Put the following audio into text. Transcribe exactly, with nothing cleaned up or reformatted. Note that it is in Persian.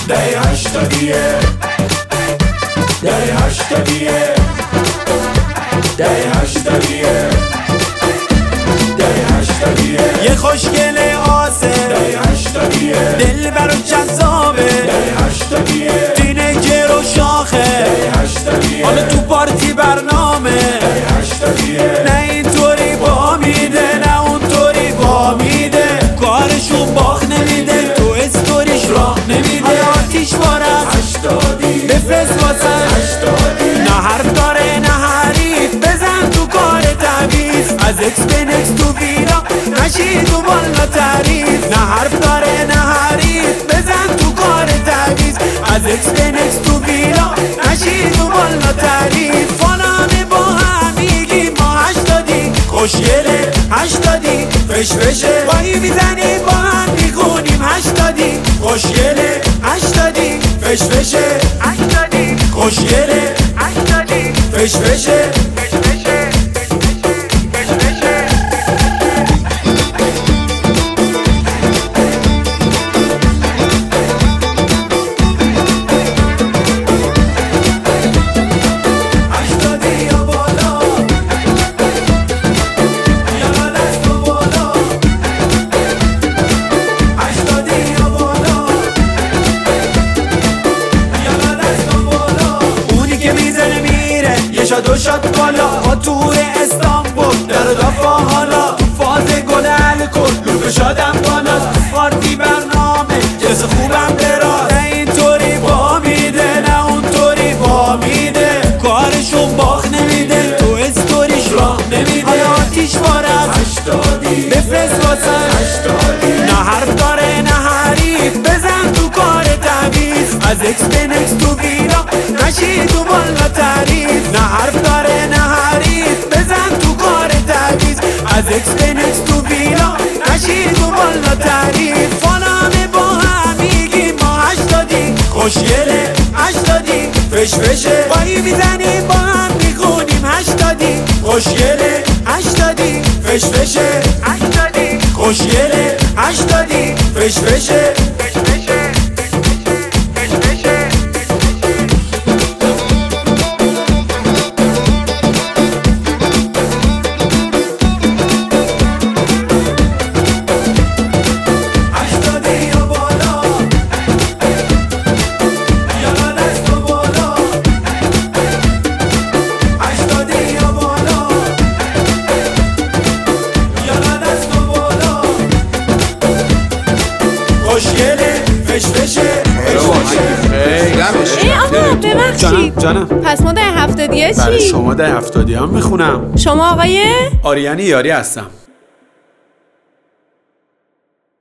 ده هشتادیه ده هشتادیه ده هشتادیه ده هشتادیه یه خوشگل آسه ده هشتادیه دل برو جذابه ده هشتادیه تینیجر و شاخه ده هشتادیه حالا تو پارتی برنامه ده هشتادیه نه اینطوری با میده نه اونطوری با میده کارشون باخ نمیده تو استوریش راه نمیده آتیش بارد هشتادی بفرست واسه هشتادی نه حرف داره نه حریف بزن تو کار تعویض از اکس به نکس تو ویلا نشی تو بالا تعریف نه حرف داره نه حریف بزن تو کار تعویض از اکس به نکس تو ویلا نشی تو بالا تعریف فلانه با هم میگیم ما هشتادی خوشگله هشتادی فش فشه بایی میزنیم با هم میخونیم هشتادی خوشگله هشتادی فش فشه هشتادی خوشگله هشتادی فش فشه فش فشه فش فشه هشتادی یا بالا یا دست و بالا هشتادی یا بالا یا دست و بالا اونی که میزنه میره یه شاد و شاد بالا با تور استانبول در و دافا حالا تو فاز گل الکل لوب شادم بالا پارتی برنامه جس خوبم براز نه اینطوری با میده نه اونطوری با میده کارشون باخ نمیده تو استوریش راه نمیده آتیش بارد هشتادی بفرست واسه هشتادی نه حرف داره نه حریف بزن تو کار تعویض از اکس به نکس تو ویلا نشی تو بالا تعریف نه حرف داره نه حریف بزن تو کار تعویض از اکس به نکس تو ویلا نشی تو بالا تعریف فلانه با هم میگیم ما هشتادی خوشگله هشتادی فش فشه بایی میزنیم با هم میخونیم هشتادی خوشگله هشتادی فش فشه هشتادی خوشگله هشتادی فش فشه فش فشه فش فشه هشتادی یا بالا یا دست و بالا هشتادی یا بالا یا دست و بالا خوشگله فش فشه فش فشه ای آقا ببخشید جانم جانم پس ما ده هفتادیه برای چی؟ شما ده هفتادی هم میخونم شما آقای؟ آریانی یاری هستم